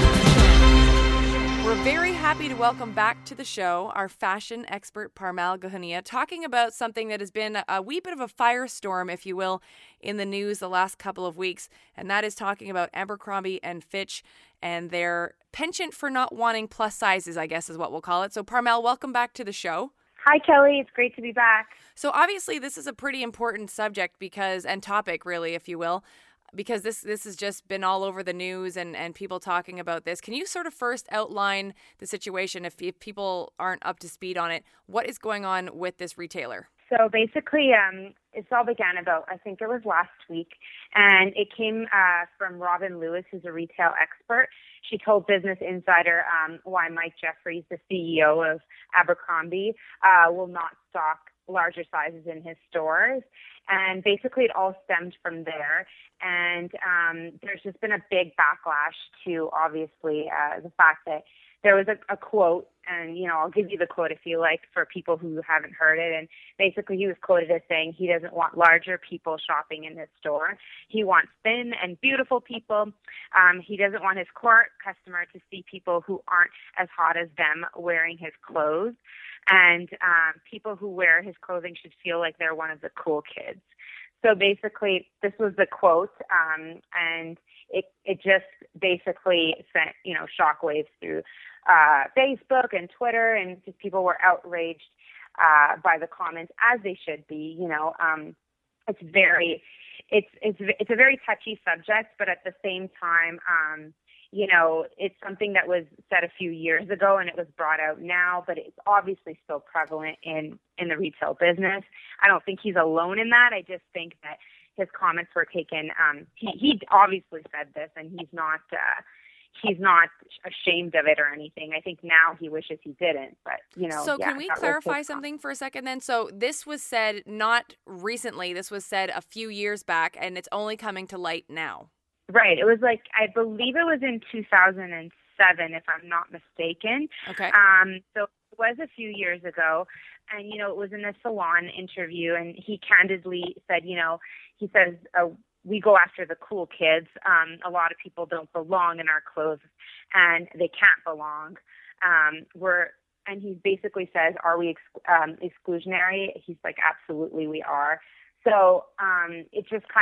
We're very happy to welcome back to the show our fashion expert Parmal Guhania, talking about something that has been a wee bit of a firestorm, if you will, in the news the last couple of weeks, and that is talking about Abercrombie and Fitch and their penchant for not wanting plus sizes, I guess is what we'll call it. So Parmal, welcome back to the show. Hi, Kelly. It's great to be back. So obviously this is a pretty important subject because, and topic really, if you will, because this this has just been all over the news and, and people talking about this. Can you sort of first outline the situation if, if people aren't up to speed on it? What is going on with this retailer? So basically, um, it all began about, I think it was last week, and it came uh, from Robin Lewis, who's a retail expert. She told Business Insider um, why Mike Jeffries, the C E O of Abercrombie, uh, will not stock larger sizes in his stores. And basically it all stemmed from there. And um, there's just been a big backlash to, obviously, uh, the fact that there was a, a quote, and, you know, I'll give you the quote if you like for people who haven't heard it. And basically he was quoted as saying he doesn't want larger people shopping in his store. He wants thin and beautiful people. Um, he doesn't want his core customer to see people who aren't as hot as them wearing his clothes. And um, people who wear his clothing should feel like they're one of the cool kids. So basically, this was the quote, um, and it it just basically sent, you know, shockwaves through uh, Facebook and Twitter, and just people were outraged uh, by the comments, as they should be. You know, um, it's very, it's it's it's a very touchy subject, but at the same time, um, you know, it's something that was said a few years ago and it was brought out now, but it's obviously still prevalent in, in the retail business. I don't think he's alone in that. I just think that his comments were taken. Um, he, he obviously said this, and he's not, uh, he's not ashamed of it or anything. I think now he wishes he didn't, but, you know. So yeah, can we clarify something for a second then? So this was said not recently, this was said a few years back, and it's only coming to light now. Right. It was like, I believe it was in two thousand seven, if I'm not mistaken. Okay. Um, so it was a few years ago. And, you know, it was in a salon interview, and he candidly said, you know, he says, uh, we go after the cool kids. Um, a lot of people don't belong in our clothes, and they can't belong. Um, we're, and he basically says, are we ex- um, exclusionary? He's like, absolutely we are. So um, it just kind of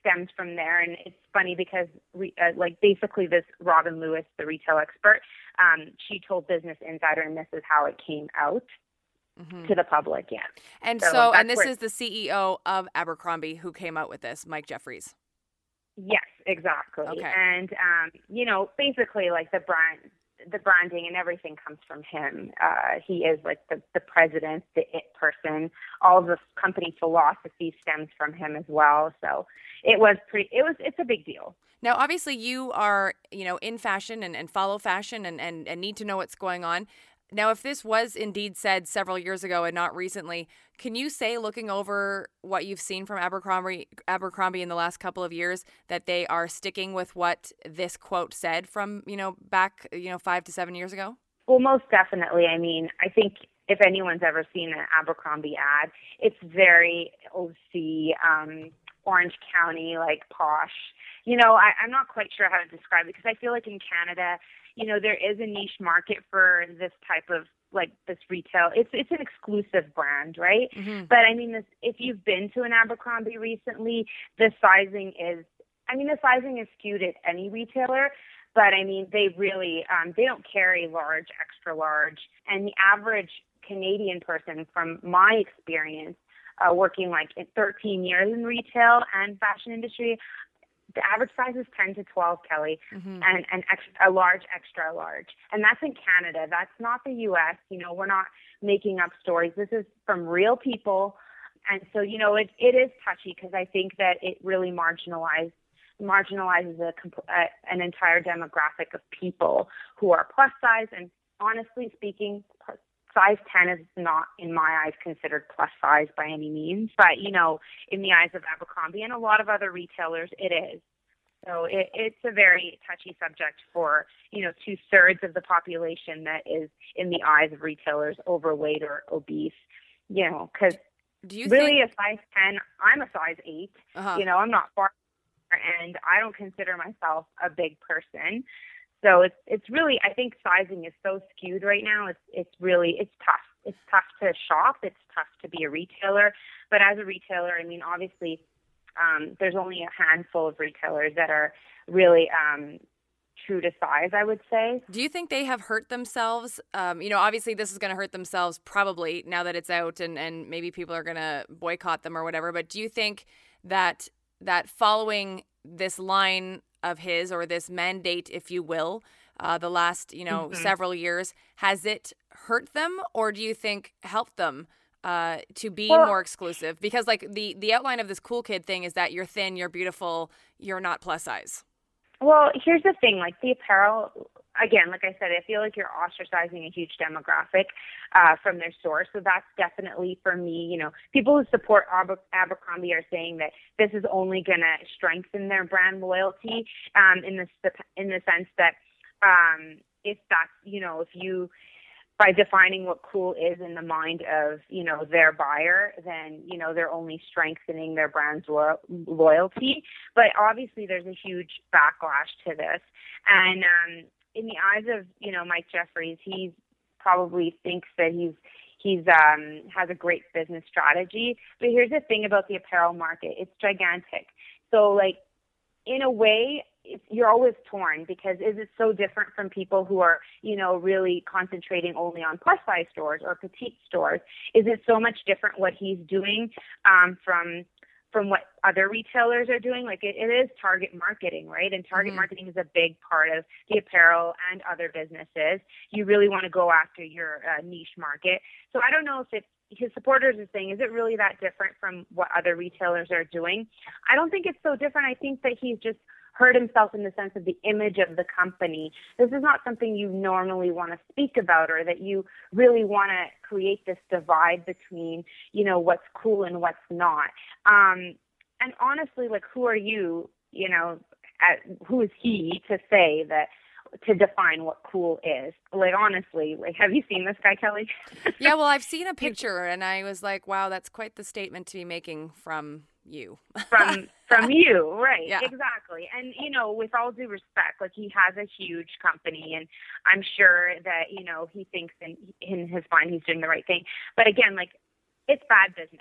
stems from there. And it's funny because, we, uh, like, basically this Robin Lewis, the retail expert, um, she told Business Insider, and this is how it came out mm-hmm. to the public, yeah. And so, so and this is the C E O of Abercrombie who came out with this, Mike Jeffries. Yes, exactly. Okay. And, um, you know, basically, like, the brand, the branding and everything comes from him. Uh, he is like the, the president, the it person. All of the company philosophy stems from him as well. So it was pretty, it was, it's a big deal. Now, obviously you are, you know, in fashion and, and follow fashion and, and, and need to know what's going on. Now, if this was indeed said several years ago and not recently, can you say, looking over what you've seen from Abercrombie, Abercrombie in the last couple of years, that they are sticking with what this quote said from, you know, back, you know, five to seven years ago? Well, most definitely. I mean, I think if anyone's ever seen an Abercrombie ad, it's very O C, um, Orange County, like posh. You know, I, I'm not quite sure how to describe it because I feel like in Canada, you know, there is a niche market for this type of, like, this retail. It's it's an exclusive brand, right? Mm-hmm. But, I mean, this, if you've been to an Abercrombie recently, the sizing is, I mean, the sizing is skewed at any retailer. But, I mean, they really, um, they don't carry large, extra large. And the average Canadian person, from my experience, uh, working, like, thirteen years in retail and fashion industry, the average size is ten to twelve, Kelly, mm-hmm. and and extra, a large, extra large. And that's in Canada. That's not the U S. You know, we're not making up stories. This is from real people. And so, you know, it it is touchy because I think that it really marginalizes marginalizes a, a, an entire demographic of people who are plus size. And honestly speaking, size ten is not, in my eyes, considered plus size by any means. But, you know, in the eyes of Abercrombie and a lot of other retailers, it is. So it, it's a very touchy subject for, you know, two-thirds of the population that is, in the eyes of retailers, overweight or obese. You know, because really think... a size ten, I'm a size eight. Uh-huh. You know, I'm not far, and I don't consider myself a big person. So it's it's really, I think sizing is so skewed right now. It's it's really, it's tough. It's tough to shop. It's tough to be a retailer. But as a retailer, I mean, obviously, um, there's only a handful of retailers that are really um, true to size, I would say. Do you think they have hurt themselves? Um, you know, obviously this is going to hurt themselves probably now that it's out and, and maybe people are going to boycott them or whatever. But do you think that that following this line of his, or this mandate, if you will, uh, the last, you know, mm-hmm. several years, has it hurt them, or do you think helped them uh, to be well, more exclusive? Because, like, the, the outline of this Cool Kid thing is that you're thin, you're beautiful, you're not plus size. Well, here's the thing, like the apparel, again, like I said, I feel like you're ostracizing a huge demographic uh, from their source. So that's definitely, for me, you know, people who support Aber- Abercrombie are saying that this is only going to strengthen their brand loyalty um, in the in the sense that um, if that's, you know, if you, by defining what cool is in the mind of, you know, their buyer, then, you know, they're only strengthening their brand's lo- loyalty. But obviously there's a huge backlash to this. And, um, in the eyes of, you know, Mike Jeffries, he probably thinks that he's he's um, has a great business strategy. But here's the thing about the apparel market. It's gigantic. So, like, in a way, it's, you're always torn because is it so different from people who are, you know, really concentrating only on plus-size stores or petite stores? Is it so much different what he's doing um, from from what other retailers are doing? Like it, it is target marketing, right? And target mm-hmm. marketing is a big part of the apparel and other businesses. You really want to go after your uh, niche market. So I don't know if it's, his supporters are saying, is it really that different from what other retailers are doing? I don't think it's so different. I think that he's just hurt himself in the sense of the image of the company. This is not something you normally want to speak about, or that you really want to create this divide between, you know, what's cool and what's not. Um, and honestly, like, who are you, you know, at, who is he to say that, to define what cool is? Like, honestly, like, have you seen this guy, Kelly? Yeah, well, I've seen a picture and I was like, wow, that's quite the statement to be making from you. from from you, right? Yeah. Exactly. And, you know, with all due respect, like, he has a huge company, and I'm sure that, you know, he thinks in in his mind he's doing the right thing. But again, like, it's bad business.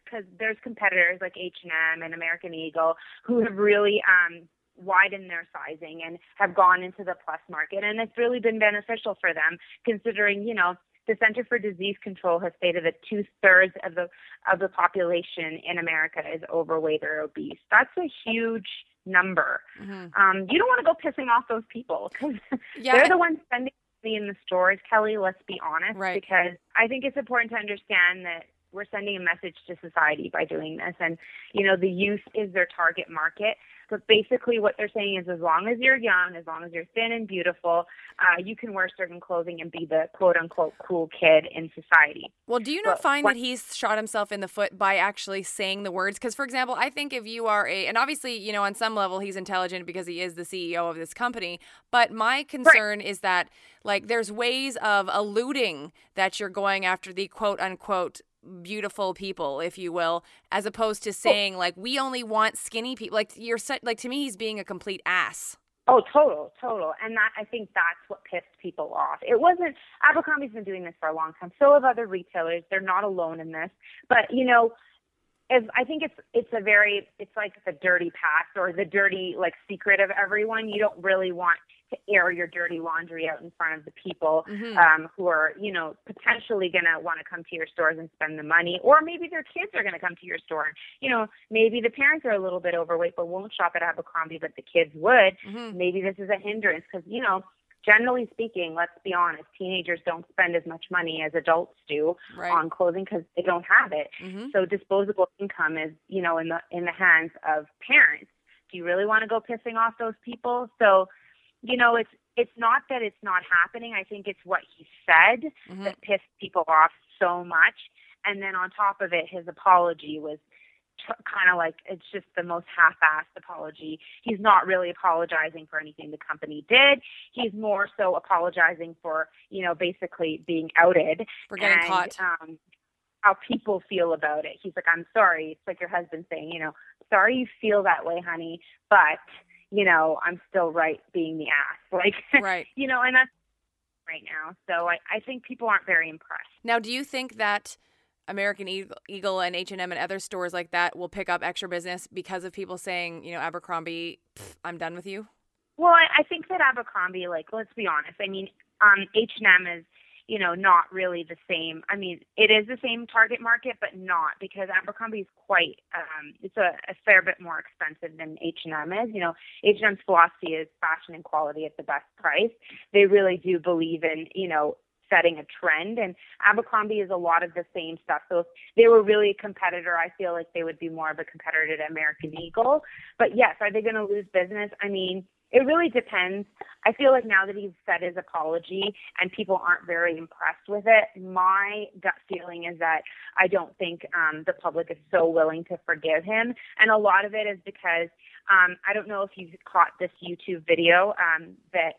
because there's competitors like H and M and American Eagle who have really um, widened their sizing and have gone into the plus market, and it's really been beneficial for them, considering, you know, the Center for Disease Control has stated that two-thirds of the of the population in America is overweight or obese. That's a huge number. Mm-hmm. Um, you don't want to go pissing off those people because yeah. they're the ones spending money in the stores, Kelly, let's be honest, right. because I think it's important to understand that we're sending a message to society by doing this. And, you know, the youth is their target market. But basically what they're saying is as long as you're young, as long as you're thin and beautiful, uh, you can wear certain clothing and be the quote-unquote cool kid in society. Well, do you not but find what, that he's shot himself in the foot by actually saying the words? Because, for example, I think if you are a, and obviously, you know, on some level he's intelligent because he is the C E O of this company, but my concern right. is that, like, there's ways of alluding that you're going after the quote-unquote beautiful people, if you will, as opposed to saying, oh. like, we only want skinny people. Like, you're such, like, to me, he's being a complete ass. Oh, total, total. And that, I think that's what pissed people off. It wasn't, Abercrombie's been doing this for a long time. So have other retailers. They're not alone in this. But, you know, as I think it's it's a very, it's like the dirty past or the dirty, like, secret of everyone. You don't really want to air your dirty laundry out in front of the people mm-hmm. um, who are, you know, potentially going to want to come to your stores and spend the money. Or maybe their kids are going to come to your store. You know, maybe the parents are a little bit overweight but won't shop at Abercrombie, but the kids would. Mm-hmm. Maybe this is a hindrance because, you know, generally speaking, let's be honest, teenagers don't spend as much money as adults do right. on clothing because they don't have it. Mm-hmm. So disposable income is, you know, in the in the hands of parents. Do you really want to go pissing off those people? So, you know, it's it's not that it's not happening. I think it's what he said mm-hmm. that pissed people off so much. And then on top of it, his apology was t- kind of like, it's just the most half-assed apology. He's not really apologizing for anything the company did. He's more so apologizing for, you know, basically being outed. For getting and, caught. Um, how people feel about it. He's like, I'm sorry. It's like your husband saying, you know, sorry you feel that way, honey, but you know, I'm still right being the ass. Like, right. you know, and that's right now. So I, I think people aren't very impressed. Now, do you think that American Eagle and H and M and other stores like that will pick up extra business because of people saying, you know, Abercrombie, I'm done with you? Well, I, I think that Abercrombie, like, let's be honest. I mean, um, H and M is, you know, not really the same. I mean, it is the same target market, but not, because Abercrombie is quite, um, it's a, a fair bit more expensive than H and M is. You know, H and M's philosophy is fashion and quality at the best price. They really do believe in, you know, setting a trend, and Abercrombie is a lot of the same stuff. So if they were really a competitor, I feel like they would be more of a competitor to American Eagle. But yes, are they going to lose business? I mean, it really depends. I feel like now that he's said his apology and people aren't very impressed with it, my gut feeling is that I don't think um, the public is so willing to forgive him. And a lot of it is because um, I don't know if you've caught this YouTube video um, that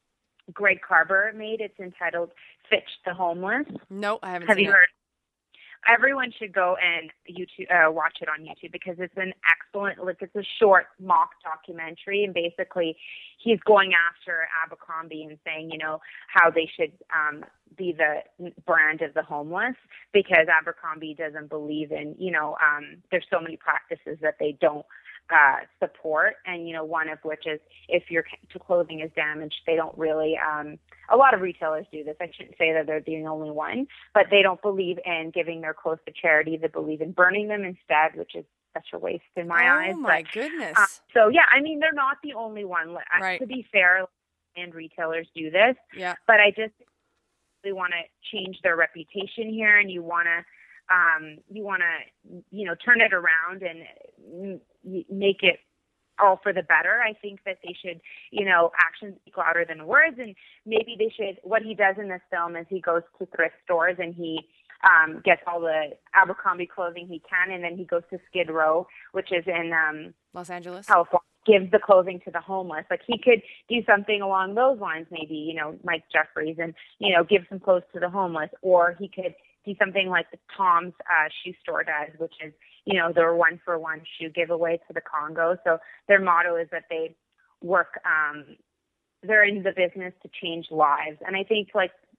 Greg Carver made. It's entitled Fitch the Homeless. No, I haven't Have seen you it. heard? Everyone should go and YouTube, uh, watch it on YouTube because it's an excellent, like, it's a short mock documentary, and basically he's going after Abercrombie and saying, you know, how they should um, be the brand of the homeless, because Abercrombie doesn't believe in, you know, um, there's so many practices that they don't uh, support, and, you know, one of which is if your clothing is damaged, they don't really, um, a lot of retailers do this. I shouldn't say that they're the only one, but they don't believe in giving their clothes to charity. They believe in burning them instead, which is such a waste in my oh eyes. Oh my but, goodness. Uh, so yeah, I mean, they're not the only one. Right. To be fair, and retailers do this, yeah. but I just really want to change their reputation here, and you want to, um, you want to, you know, turn it around and make it all for the better. I think that they should, you know, actions speak louder than words, and maybe they should, what he does in this film is he goes to thrift stores and he um, gets all the Abercrombie clothing he can, and then he goes to Skid Row, which is in um, Los Angeles, California, gives the clothing to the homeless. Like, he could do something along those lines, maybe, you know, Mike Jeffries, and, you know, give some clothes to the homeless, or he could do something like the Tom's uh, shoe store does, which is, you know, their one-for-one shoe giveaway to the Congo. So their motto is that they work, um, they're in the business to change lives. And I think, like,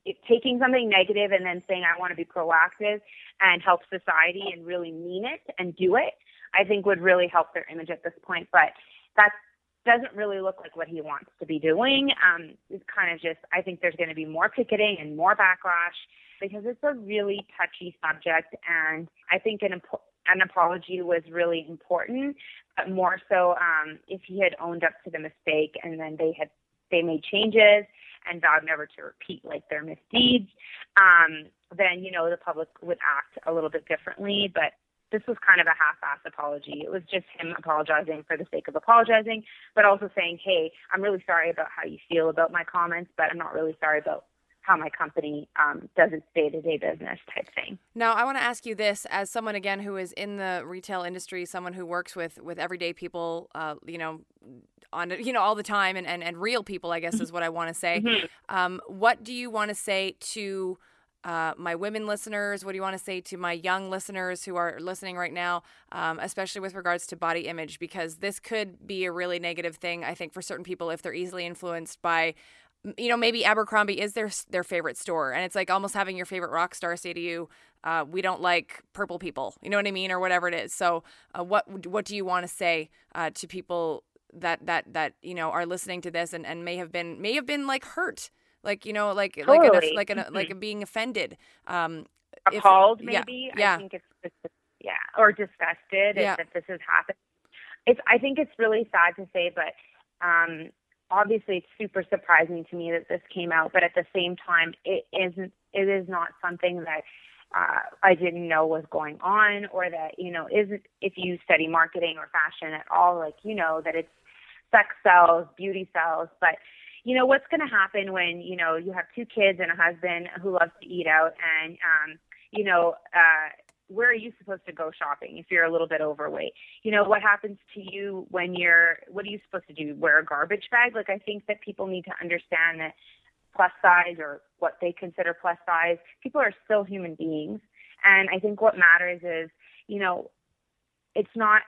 it, taking something negative and then saying, I want to be proactive and help society and really mean it and do it, I think would really help their image at this point. But that doesn't really look like what he wants to be doing. Um, it's kind of just, I think there's going to be more picketing and more backlash because it's a really touchy subject. And I think an, an apology was really important, but more so um, if he had owned up to the mistake and then they had they made changes and vowed never to repeat like their misdeeds, um, then, you know, the public would act a little bit differently. But this was kind of a half-ass apology. It was just him apologizing for the sake of apologizing, but also saying, hey, I'm really sorry about how you feel about my comments, but I'm not really sorry about how my company um, does its day-to-day business type thing. Now, I want to ask you this, as someone, again, who is in the retail industry, someone who works with, with everyday people, uh, you know, on, you know, all the time, and, and, and real people, I guess is what I want to say. Mm-hmm. Um, what do you want to say to uh, my women listeners? What do you want to say to my young listeners who are listening right now, um, especially with regards to body image? Because this could be a really negative thing, I think, for certain people if they're easily influenced by, you know, maybe Abercrombie is their their favorite store, and it's like almost having your favorite rock star say to you, uh, "We don't like purple people," you know what I mean, or whatever it is. So, uh, what what do you want to say uh, to people that that that you know are listening to this and, and may have been may have been like hurt, like you know, like totally. like an, like an, mm-hmm. like a being offended, um, appalled, if, maybe. Yeah, yeah. I think it's, it's yeah, or disgusted yeah. that this has happened. It's I think it's really sad to say, but. Um, Obviously, it's super surprising to me that this came out, but at the same time, it isn't. It is not something that uh, I didn't know was going on, or that you know isn't. If you study marketing or fashion at all, like you know that it's sex sells, beauty sells. But you know what's going to happen when you know you have two kids and a husband who loves to eat out, and um, you know. Uh, where are you supposed to go shopping if you're a little bit overweight? You know, what happens to you when you're, what are you supposed to do? Wear a garbage bag? Like, I think that people need to understand that plus size or what they consider plus size, people are still human beings. And I think what matters is, you know, it's not,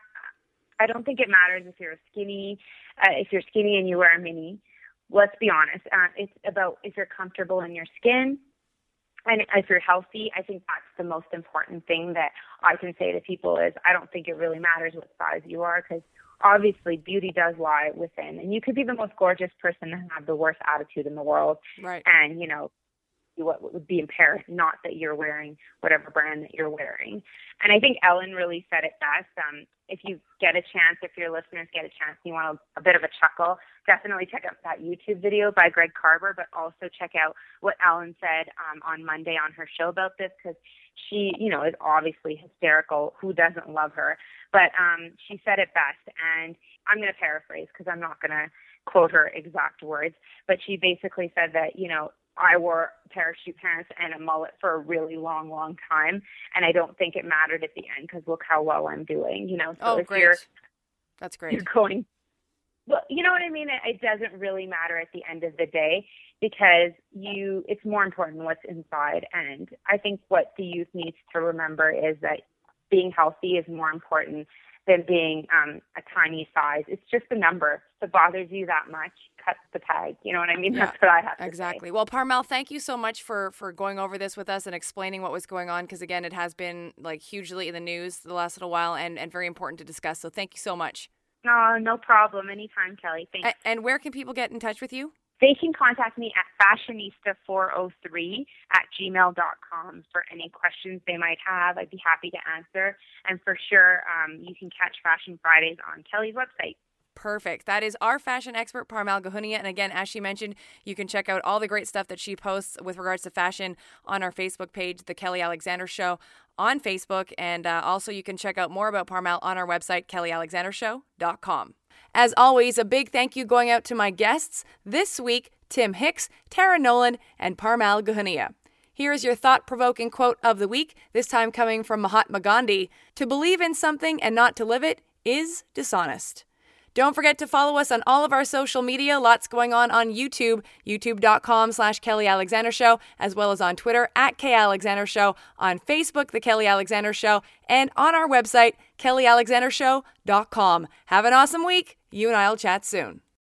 I don't think it matters if you're skinny, uh, if you're skinny and you wear a mini. Let's be honest. Uh, it's about if you're comfortable in your skin. And if you're healthy, I think that's the most important thing that I can say to people is I don't think it really matters what size you are because obviously beauty does lie within. And you could be the most gorgeous person and have the worst attitude in the world. Right. And, you know, what would be impaired, not that you're wearing whatever brand that you're wearing. And I think Ellen really said it best. Um, if you get a chance, if your listeners get a chance, you want a, a bit of a chuckle, definitely check out that YouTube video by Greg Carver, but also check out what Ellen said um, on Monday on her show about this, because she, you know, is obviously hysterical. Who doesn't love her? But um, she said it best, and I'm going to paraphrase because I'm not going to quote her exact words, but she basically said that, you know, I wore parachute pants and a mullet for a really long, long time, and I don't think it mattered at the end because look how well I'm doing, you know. So oh, if great. You're, That's great. You're going, well, you know what I mean? It, it doesn't really matter at the end of the day because you. It's more important what's inside, and I think what the youth needs to remember is that being healthy is more important than being um, a tiny size. It's just a number. If it bothers you that much, cut the tag. You know what I mean? Yeah, that's what I have to exactly. say. Well, Parmel, thank you so much for, for going over this with us and explaining what was going on, because, again, it has been like hugely in the news the last little while and, and very important to discuss. So thank you so much. No, no problem. Anytime, Kelly. Thanks. A- and where can people get in touch with you? They can contact me at fashionista four oh three at gmail dot com for any questions they might have. I'd be happy to answer. And for sure, um, you can catch Fashion Fridays on Kelly's website. Perfect. That is our fashion expert, Parmel Gohunia. And again, as she mentioned, you can check out all the great stuff that she posts with regards to fashion on our Facebook page, The Kelly Alexander Show on Facebook. And uh, also you can check out more about Parmel on our website, kelly alexander show dot com. As always, a big thank you going out to my guests this week, Tim Hicks, Tara Nolan, and Parmel Gohunia. Here is your thought-provoking quote of the week, this time coming from Mahatma Gandhi. To believe in something and not to live it is dishonest. Don't forget to follow us on all of our social media. Lots going on on YouTube, youtube.com slash Kelly Alexander Show, as well as on Twitter at K Alexander Show, on Facebook, The Kelly Alexander Show, and on our website, kelly alexander show dot com. Have an awesome week. You and I will chat soon.